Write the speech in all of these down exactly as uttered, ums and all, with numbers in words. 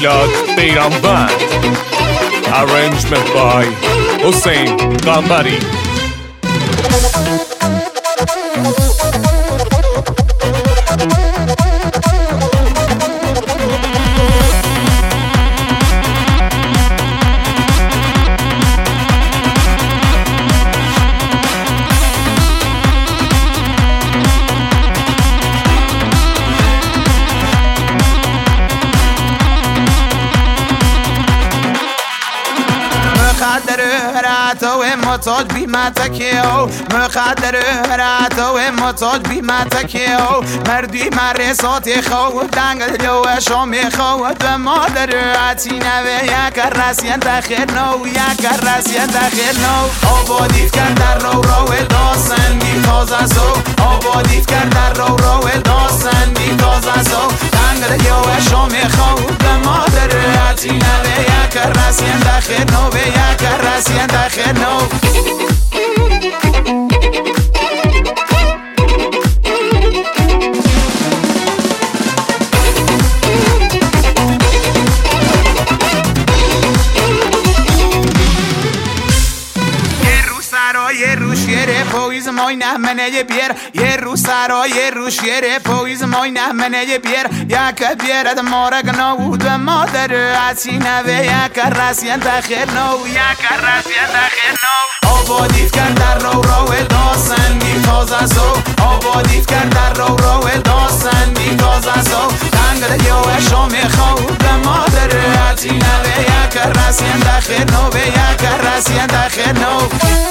میلاد بیرانوند. Arrangement by حسین قنبری. مخدر هرات و محتاج بی متکیو، مخدر هرات و محتاج بی متکیو، مردی مرسات خواب دنگل جو شام خواب به مادر عتینه و یک رسین دخیر نو یک رسین دخیر نو. آبادیت کرد در رو رو داستنگی تازه سو، آبادیت کرد در رو رو داستنگی تازه سو، دنگل جو شام خواب به مادر عتینه و یک رسین دخیر نو و یک رسین دخیر نو. یه روش یه پویز مای نمنه یه بیر، یه رو سرا یه روش یه پویز مای نمنه یه بیر، یک بیرد مارگ نود مادر عتینه و یک رسین دخیر نو یک رسین دخیر نو. آبادیت کرد در رو رو داستنگی تازه سو، آبادیت کرد در رو رو داستنگی تازه سو، دنگل یو شام خواب به مادر عتینه و یک رسین دخیر نو و یک رسین دخیر نو.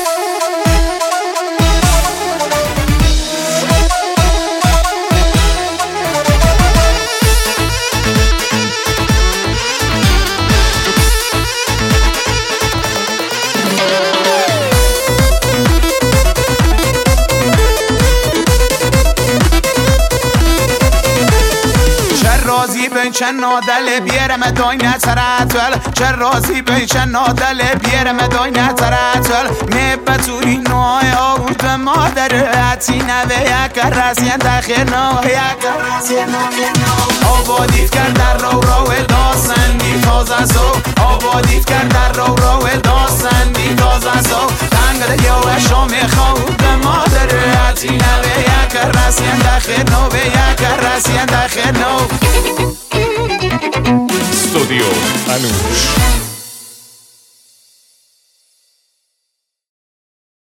راضی بین چه نادل بیرم داینه تراتول، چه راضی بین چه نادل بیرم داینه تراتول، میبتوری نوای آود مادر عتینه و یک رسین دخیر نو یک رسین دخیر نو. آبادیت کرد در رو رو داستنگی تازه سو، آبادیت کرد در رو رو داستنگی تازه سو، دنگل یو شام خواب به مادر عتینه و یک رسین دخیر نو و یک رسین دخیر نو. استودیو انوش.